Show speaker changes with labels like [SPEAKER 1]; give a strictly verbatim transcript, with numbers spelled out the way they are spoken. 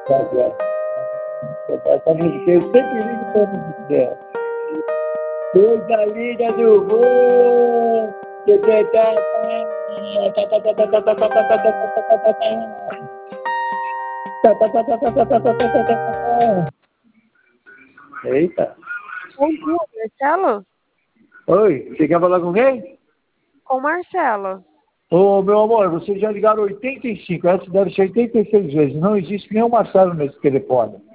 [SPEAKER 1] Essa música eu sempre ligo para a música. Coisa linda do vô! Eita!
[SPEAKER 2] Bom dia, Marcelo?
[SPEAKER 1] Oi, você quer falar com quem?
[SPEAKER 2] Com Marcelo.
[SPEAKER 1] Ô, meu amor, vocês já ligaram oitenta e cinco, essa deve ser oitenta e seis vezes. Não existe nenhum Marcelo nesse telefone.